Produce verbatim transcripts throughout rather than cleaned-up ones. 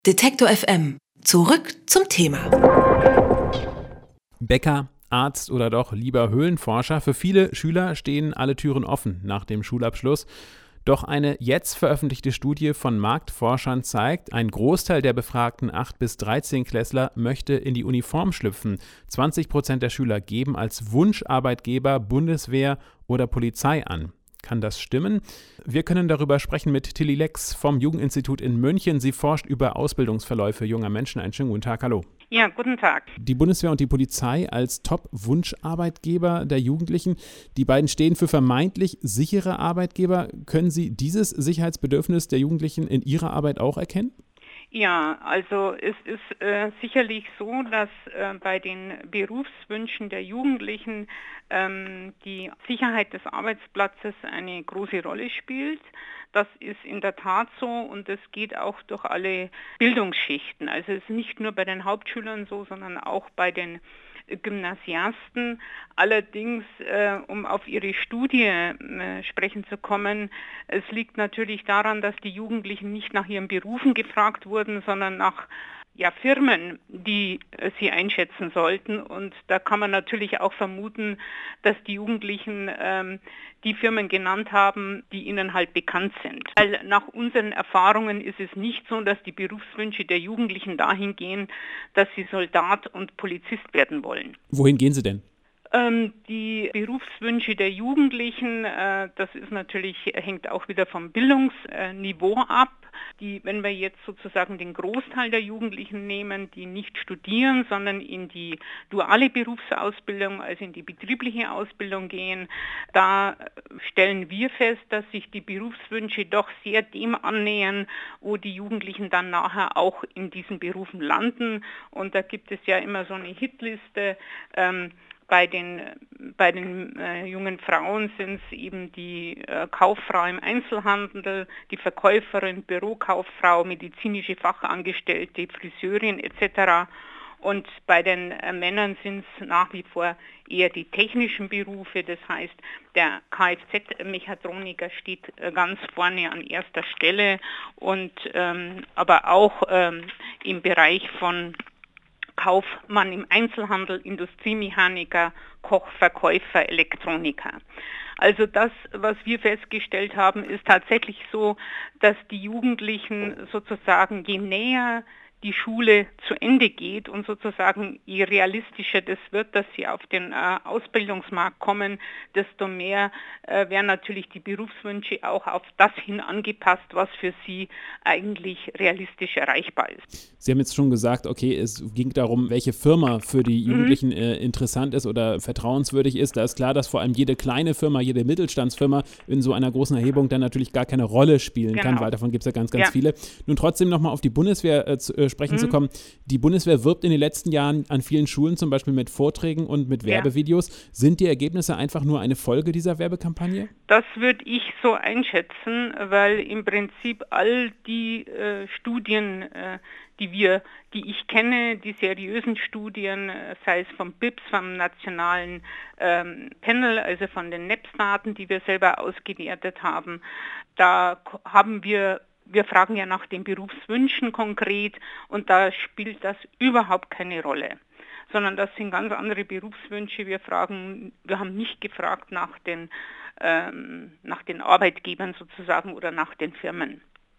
Detektor F M. Zurück zum Thema. Bäcker, Arzt oder doch lieber Höhlenforscher. Für viele Schüler stehen alle Türen offen nach dem Schulabschluss. Doch eine jetzt veröffentlichte Studie von Marktforschern zeigt, ein Großteil der befragten acht- bis dreizehn-Klässler möchte in die Uniform schlüpfen. zwanzig Prozent der Schüler geben als Wunscharbeitgeber Bundeswehr oder Polizei an. Kann das stimmen? Wir können darüber sprechen mit Tilly Lex vom Jugendinstitut in München. Sie forscht über Ausbildungsverläufe junger Menschen. Einen schönen guten Tag, hallo. Ja, guten Tag. Die Bundeswehr und die Polizei als Top-Wunscharbeitgeber der Jugendlichen. Die beiden stehen für vermeintlich sichere Arbeitgeber. Können Sie dieses Sicherheitsbedürfnis der Jugendlichen in Ihrer Arbeit auch erkennen? Ja, also es ist äh, sicherlich so, dass äh, bei den Berufswünschen der Jugendlichen ähm, die Sicherheit des Arbeitsplatzes eine große Rolle spielt. Das ist in der Tat so und das geht auch durch alle Bildungsschichten. Also es ist nicht nur bei den Hauptschülern so, sondern auch bei den Gymnasiasten. Allerdings, äh, um auf Ihre Studie äh, sprechen zu kommen, es liegt natürlich daran, dass die Jugendlichen nicht nach ihren Berufen gefragt wurden, sondern nach ja, Firmen, die äh, sie einschätzen sollten. Und da kann man natürlich auch vermuten, dass die Jugendlichen ähm, die Firmen genannt haben, die ihnen halt bekannt sind. Weil nach unseren Erfahrungen ist es nicht so, dass die Berufswünsche der Jugendlichen dahin gehen, dass sie Soldat und Polizist werden wollen. Wohin gehen sie denn? Ähm, die Berufswünsche der Jugendlichen, äh, das ist natürlich, hängt auch wieder vom Bildungsniveau ab. Die, wenn wir jetzt sozusagen den Großteil der Jugendlichen nehmen, die nicht studieren, sondern in die duale Berufsausbildung, also in die betriebliche Ausbildung gehen, da stellen wir fest, dass sich die Berufswünsche doch sehr dem annähern, wo die Jugendlichen dann nachher auch in diesen Berufen landen. Und da gibt es ja immer so eine Hitliste. Ähm, Bei den, bei den äh, jungen Frauen sind es eben die äh, Kauffrau im Einzelhandel, die Verkäuferin, Bürokauffrau, medizinische Fachangestellte, Friseurin et cetera. Und bei den äh, Männern sind es nach wie vor eher die technischen Berufe, das heißt, der Kfz-Mechatroniker steht äh, ganz vorne an erster Stelle, und ähm, aber auch ähm, im Bereich von Kaufmann im Einzelhandel, Industriemechaniker, Koch, Verkäufer, Elektroniker. Also das, was wir festgestellt haben, ist tatsächlich so, dass die Jugendlichen sozusagen, je näher die Schule zu Ende geht und sozusagen je realistischer das wird, dass sie auf den äh, Ausbildungsmarkt kommen, desto mehr äh, werden natürlich die Berufswünsche auch auf das hin angepasst, was für sie eigentlich realistisch erreichbar ist. Sie haben jetzt schon gesagt, okay, es ging darum, welche Firma für die Jugendlichen mhm. äh, interessant ist oder vertrauenswürdig ist. Da ist klar, dass vor allem jede kleine Firma, jede Mittelstandsfirma in so einer großen Erhebung dann natürlich gar keine Rolle spielen genau. kann, weil davon gibt es ja ganz, ganz ja. viele. Nun trotzdem nochmal auf die Bundeswehr äh, zu, äh, sprechen mhm. zu kommen. Die Bundeswehr wirbt in den letzten Jahren an vielen Schulen zum Beispiel mit Vorträgen und mit Werbevideos. Ja. Sind die Ergebnisse einfach nur eine Folge dieser Werbekampagne? Das würde ich so einschätzen, weil im Prinzip all die äh, Studien, äh, die wir, die ich kenne, die seriösen Studien, äh, sei es vom B I P S, vom nationalen ähm, Panel, also von den N E P S-Daten, die wir selber ausgewertet haben, da haben wir Wir fragen ja nach den Berufswünschen konkret, und da spielt das überhaupt keine Rolle, sondern das sind ganz andere Berufswünsche. Wir fragen, wir haben nicht gefragt nach den, ähm, nach den Arbeitgebern sozusagen oder nach den Firmen.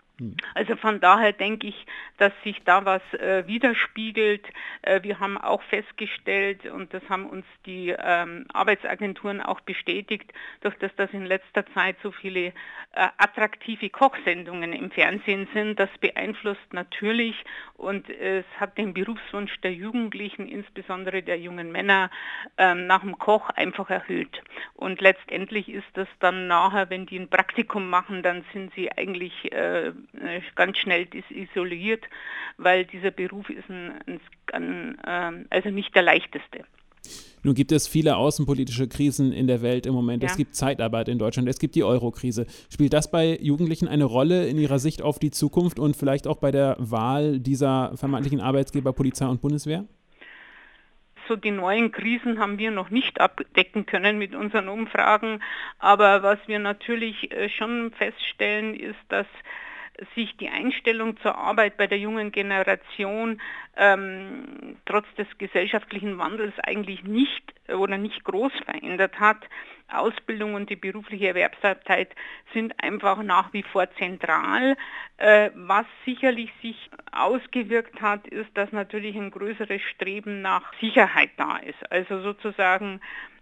Also von daher denke ich, dass sich da was äh, widerspiegelt. Äh, wir haben auch festgestellt, und das haben uns die ähm, Arbeitsagenturen auch bestätigt, durch das, dass in letzter Zeit so viele äh, attraktive Kochsendungen im Fernsehen sind, das beeinflusst natürlich, und äh, es hat den Berufswunsch der Jugendlichen, insbesondere der jungen Männer, äh, nach dem Koch einfach erhöht. Und letztendlich ist das dann nachher, wenn die ein Praktikum machen, dann sind sie eigentlich äh, ganz schnell isoliert, weil dieser Beruf ist ein, ein, ein, also nicht der leichteste. Nun gibt es viele außenpolitische Krisen in der Welt im Moment. Ja. Es gibt Zeitarbeit in Deutschland, es gibt die Euro-Krise. Spielt das bei Jugendlichen eine Rolle in ihrer Sicht auf die Zukunft und vielleicht auch bei der Wahl dieser vermeintlichen Arbeitgeber Polizei und Bundeswehr? So die neuen Krisen haben wir noch nicht abdecken können mit unseren Umfragen, aber was wir natürlich schon feststellen, ist, dass sich die Einstellung zur Arbeit bei der jungen Generation ähm, trotz des gesellschaftlichen Wandels eigentlich nicht oder nicht groß verändert hat. Ausbildung und die berufliche Erwerbstätigkeit sind einfach nach wie vor zentral. Äh, was sicherlich sich ausgewirkt hat, ist, dass natürlich ein größeres Streben nach Sicherheit da ist. Also sozusagen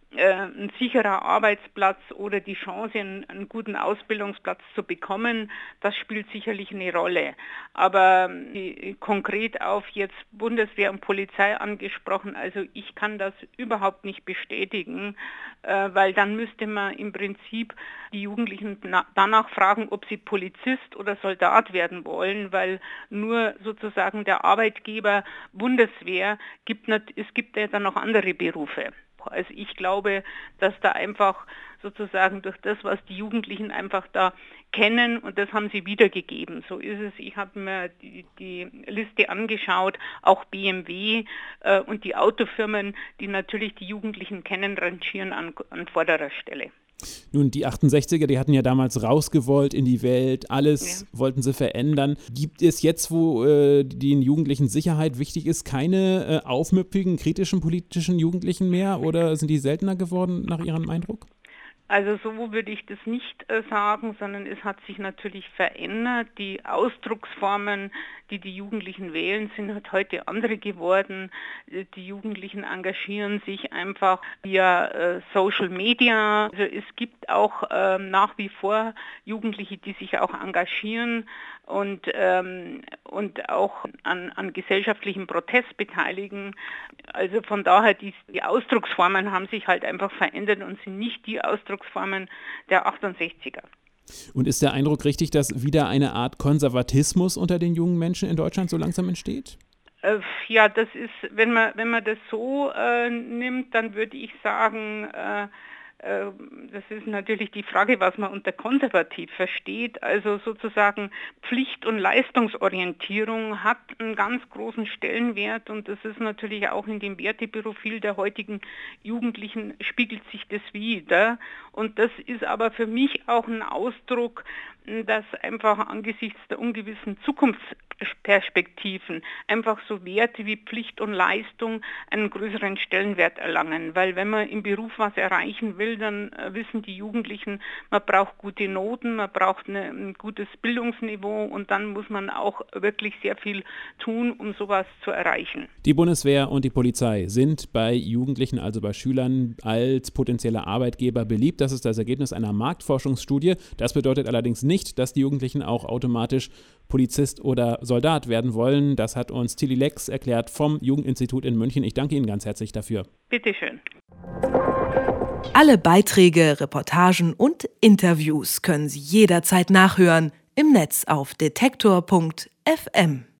ein sicherer Arbeitsplatz oder die Chance, einen, einen guten Ausbildungsplatz zu bekommen, das spielt sicherlich eine Rolle. Aber die, konkret auf jetzt Bundeswehr und Polizei angesprochen, also ich kann das überhaupt nicht bestätigen, äh, weil dann müsste man im Prinzip die Jugendlichen na, danach fragen, ob sie Polizist oder Soldat werden wollen, weil nur sozusagen der Arbeitgeber Bundeswehr gibt, es gibt ja dann noch andere Berufe. Also ich glaube, dass da einfach sozusagen durch das, was die Jugendlichen einfach da kennen, und das haben sie wiedergegeben. So ist es. Ich habe mir die, die Liste angeschaut, auch B M W äh, und die Autofirmen, die natürlich die Jugendlichen kennen, rangieren an, an vorderer Stelle. Nun, die achtundsechziger, die hatten ja damals rausgewollt in die Welt, alles ja. wollten sie verändern. Gibt es jetzt, wo äh, den Jugendlichen Sicherheit wichtig ist, keine äh, aufmüpfigen, kritischen politischen Jugendlichen mehr, oder sind die seltener geworden nach Ihrem Eindruck? Also so würde ich das nicht äh, sagen, sondern es hat sich natürlich verändert. Die Ausdrucksformen, die die Jugendlichen wählen, sind halt heute andere geworden. Die Jugendlichen engagieren sich einfach via äh, Social Media. Also es gibt auch äh, nach wie vor Jugendliche, die sich auch engagieren und, ähm, und auch an, an gesellschaftlichem Protest beteiligen. Also von daher, die, die Ausdrucksformen haben sich halt einfach verändert und sind nicht die Ausdrucksformen der achtundsechziger. Und ist der Eindruck richtig, dass wieder eine Art Konservatismus unter den jungen Menschen in Deutschland so langsam entsteht? Äh, ja, das ist, wenn man, wenn man das so äh, nimmt, dann würde ich sagen, äh, das ist natürlich die Frage, was man unter konservativ versteht. Also sozusagen Pflicht- und Leistungsorientierung hat einen ganz großen Stellenwert, und das ist natürlich auch in dem Werteprofil der heutigen Jugendlichen, spiegelt sich das wider. Und das ist aber für mich auch ein Ausdruck, dass einfach angesichts der ungewissen Zukunftsperspektiven einfach so Werte wie Pflicht und Leistung einen größeren Stellenwert erlangen. Weil wenn man im Beruf was erreichen will, dann wissen die Jugendlichen, man braucht gute Noten, man braucht eine, ein gutes Bildungsniveau, und dann muss man auch wirklich sehr viel tun, um sowas zu erreichen. Die Bundeswehr und die Polizei sind bei Jugendlichen, also bei Schülern, als potenzielle Arbeitgeber beliebt. Das ist das Ergebnis einer Marktforschungsstudie. Das bedeutet allerdings nicht, dass die Jugendlichen auch automatisch Polizist oder Soldat werden wollen. Das hat uns Tilly Lex erklärt vom Jugendinstitut in München. Ich danke Ihnen ganz herzlich dafür. Bitte schön. Alle Beiträge, Reportagen und Interviews können Sie jederzeit nachhören im Netz auf detektor punkt f m.